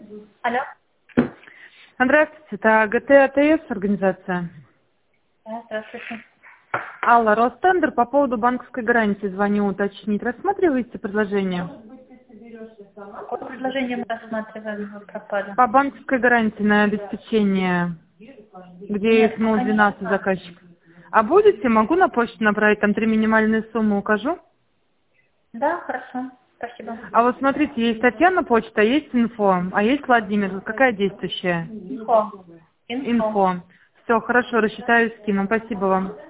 Алло. Здравствуйте, это ГТ-АТС организация. Да, здравствуйте. Алла, Ростендер, по поводу банковской гарантии звоню уточнить. Рассматриваете предложение? Какое предложение мы рассматриваем? Вы пропали. По банковской гарантии на обеспечение, где Нет, их пока не 12 рассматриваем. заказчиков. А будете? Могу на почту направить, там 3 минимальные суммы укажу. Да, хорошо. Спасибо. А вот смотрите, есть Татьяна почта, есть инфо, а есть Владимир. Какая действующая? Инфо. Инфо. Все, хорошо, рассчитаю, скину. Спасибо вам.